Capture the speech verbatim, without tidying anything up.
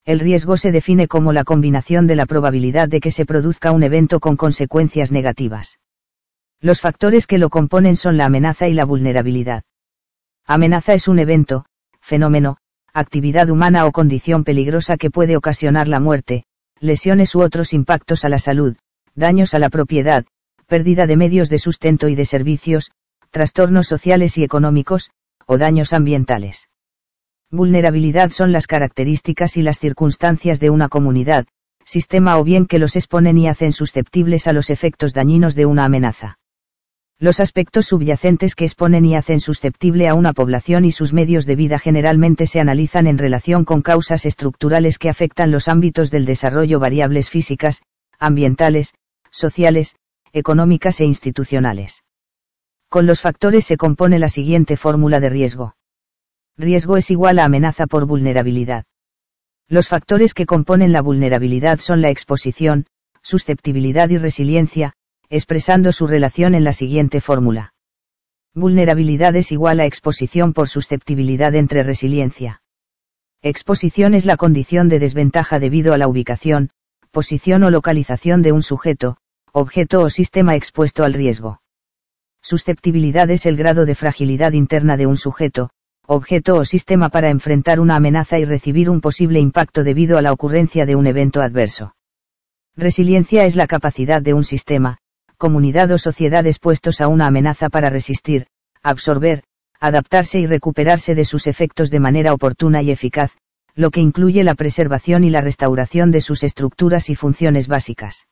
El riesgo se define como la combinación de la probabilidad de que se produzca un evento con consecuencias negativas. Los factores que lo componen son la amenaza y la vulnerabilidad. Amenaza es un evento, fenómeno, actividad humana o condición peligrosa que puede ocasionar la muerte, lesiones u otros impactos a la salud, daños a la propiedad, pérdida de medios de sustento y de servicios, trastornos sociales y económicos, o daños ambientales. Vulnerabilidad son las características y las circunstancias de una comunidad, sistema o bien que los exponen y hacen susceptibles a los efectos dañinos de una amenaza. Los aspectos subyacentes que exponen y hacen susceptible a una población y sus medios de vida generalmente se analizan en relación con causas estructurales que afectan los ámbitos del desarrollo, variables físicas, ambientales, sociales, económicas e institucionales. Con los factores se compone la siguiente fórmula de riesgo. Riesgo es igual a amenaza por vulnerabilidad. Los factores que componen la vulnerabilidad son la exposición, susceptibilidad y resiliencia, expresando su relación en la siguiente fórmula. Vulnerabilidad es igual a exposición por susceptibilidad entre resiliencia. Exposición es la condición de desventaja debido a la ubicación, posición o localización de un sujeto, objeto o sistema expuesto al riesgo. Susceptibilidad es el grado de fragilidad interna de un sujeto, objeto o sistema para enfrentar una amenaza y recibir un posible impacto debido a la ocurrencia de un evento adverso. Resiliencia es la capacidad de un sistema, comunidad o sociedad expuestos a una amenaza para resistir, absorber, adaptarse y recuperarse de sus efectos de manera oportuna y eficaz, lo que incluye la preservación y la restauración de sus estructuras y funciones básicas.